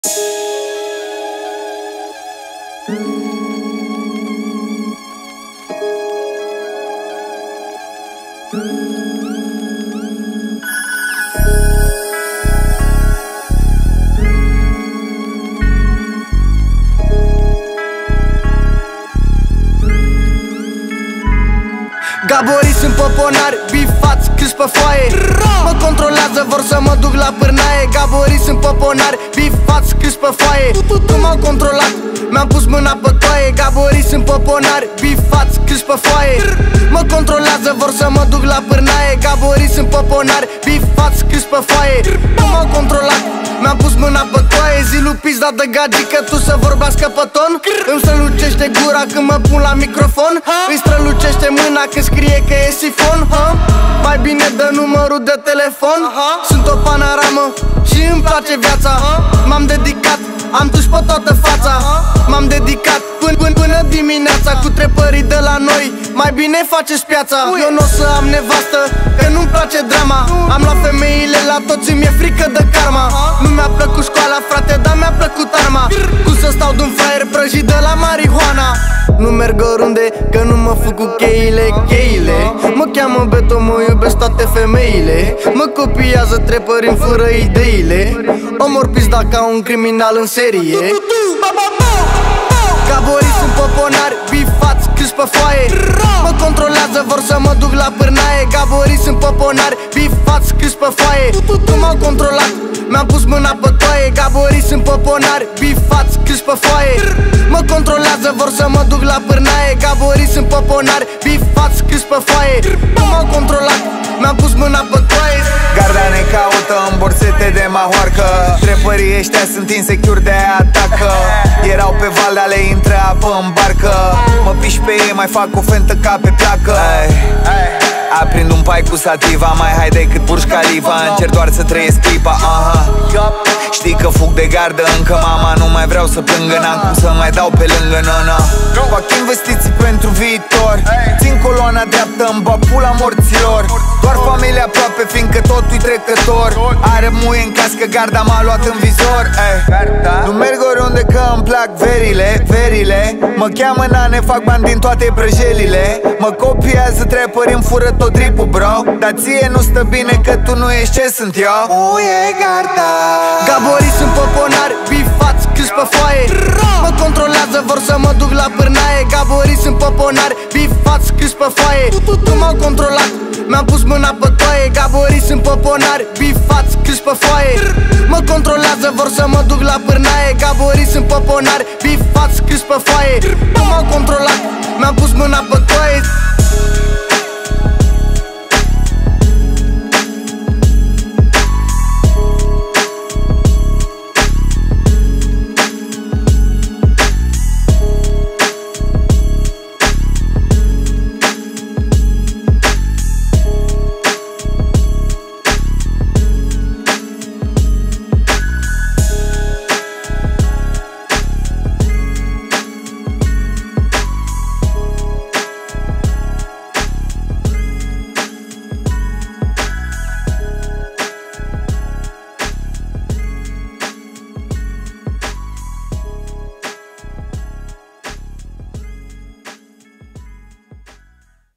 Gaborii sunt poponari, bifați, scriși pe foaie. Mă controlează, vor să mă duc la pârnaie. Gaborii sunt poponari, bifați, scriși pe foaie. Tu m-au controlat, mi-am pus mâna pe toaie. Gaborii sunt poponari, bifați, scriși pe foaie. Mă controlează, vor să mă duc la pârnaie. Gaborii sunt poponari, bifați, scriși pe foaie. Tu m-au controlat, mi-am pus mâna pe toaie. Zilu pizda de gagică, tu să vorbească pe ton. Îmi strălucește gura când mă pun la microfon. Îi strălucește mâna când scrie că e sifon. Mai bine dă numărul de telefon. Sunt o panoramă și îmi place viața. M-am dedicat, am tuș pe toată fața. M-am dedicat până dimineața. Cu trepării de la noi, mai bine faceți piața. Eu n-o să am nevastă, că nu-mi place drama. Am luat femeile la toți, mi-e frică de karma. Nu mi-a plăcut școala, frate, dar mi-a plăcut arma. Cum să stau de-un fraier prăjit de la marihuana. Nu merg oriunde, că nu mă fug cu cheile. Mă cheamă Beto, mă iubesc toate femeile. Mă copiază trepări, fără ideile. Omor pizda ca un criminal în serie. Gaborii sunt poponari, bifați, scriși pe foaie. Mă controlează, vor să mă duc la pârnaie. Gaborii sunt poponari, bifați, scriși pe foaie. Tu m-au controlat, mi-am pus mâna pe toaie. Gaborii sunt poponari, bifați, scriși pe foaie. Mă controlează, vor să mă duc la pârnaie. Gaborii sunt poponari, bifați, scriși pe foaie. Tu m-au controlat, mi-am pus mâna pe toaie. Garda ne caută în borsete de mahoarcă. Trepării ăștia sunt insecure, de-aia atacă. Erau pe val, dar le intră apă în barcă. Mă piși pe ei, mai fac o fentă ca pe placă. Aprind un pai cu sativa, mai hai decât Burj Khalifa. Încerc doar să trăiesc clipa, Știi că fug de gardă încă, mama, nu mai vreau să plângă. N-am cum să mai dau pe lângă, nana. Fac investiții pentru viitor. Țin coloana dreaptă, îmi bag pula morților. Doar familia aproape, fiindcă totul-i trecător. Are muie în cască, garda m-a luat în vizor. Nu merg oriunde că îmi plac verile. Mă cheamă nane, fac bani din toate prăjelile. Mă copiază trepări, îmi fură tot dripul, bro. Dar ție nu stă bine că tu nu ești ce sunt eu. Uie garda. Gaborii sunt poponari, bifați, scriși pe foaie. Mă controlează, vor să mă duc la pârnaie. Gaborii sunt poponari, bifați, scriși pe foaie. Tu m-au controlat, mi-am pus mâna pe toaie. Gaborii sunt poponari, bifați, scriși pe foaie. Mă controlează, vor să mă duc la pârnaie. Gaborii sunt poponari, bifați, scriși pe foaie. Tu m-au controlat, mi-am pus mâna pe toaie.